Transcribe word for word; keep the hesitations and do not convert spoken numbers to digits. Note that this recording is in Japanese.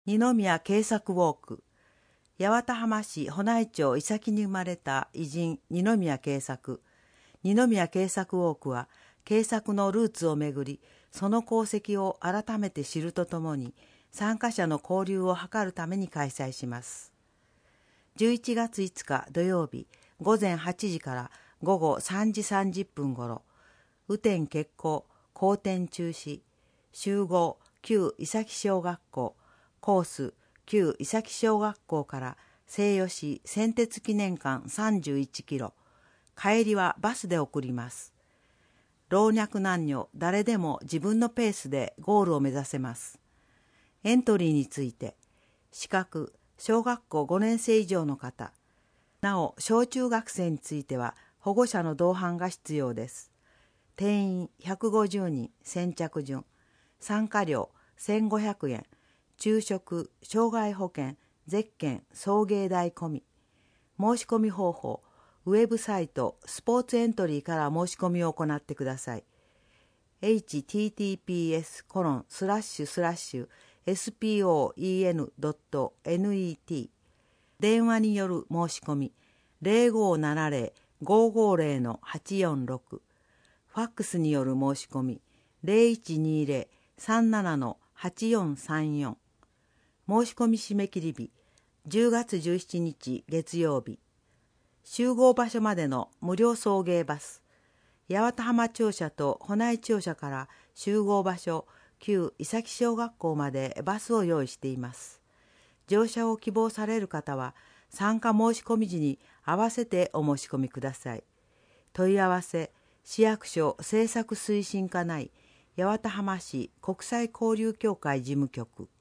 二宮慶作ウォーク。八幡浜市保内町伊崎に生まれた偉人二宮慶作。二宮慶作ウォークは、慶作のルーツをめぐり、その功績を改めて知るとともに、参加者の交流を図るために開催します。じゅういちがついつか土曜日、午前はちじから午後さんじさんじゅっぷんごろ、雨天決行、好天中止、集合、旧伊崎小学校、コース、旧伊崎小学校から西予製鉄記念館さんじゅういちキロ、帰りはバスで送ります。老若男女、誰でも自分のペースでゴールを目指せます。エントリーについて、資格、小学校ごねん生以上の方、なお小中学生については保護者の同伴が必要です。定員ひゃくごじゅうにん、先着順、参加料せんごひゃくえん、昼食、障害保険、ゼッケン、送迎代込み。申し込み方法、ウェブサイトスポーツエントリーから申し込みを行ってください。エイチティーティーピーエスコロンスラッシュスラッシュエスポーンドットネット 電話による申し込みゼロごななゼロ ごごゼロ はちよんろく、ファックスによる申し込みゼロいちにゼロ さんなな はちよんさんよん、申し込み締め切り日じゅうがつじゅうしちにち月曜日。集合場所までの無料送迎バス、八幡浜庁舎と保内庁舎から集合場所旧伊崎小学校までバスを用意しています。乗車を希望される方は参加申し込み時に合わせてお申し込みください。問い合わせ、市役所政策推進課内八幡浜市国際交流協会事務局。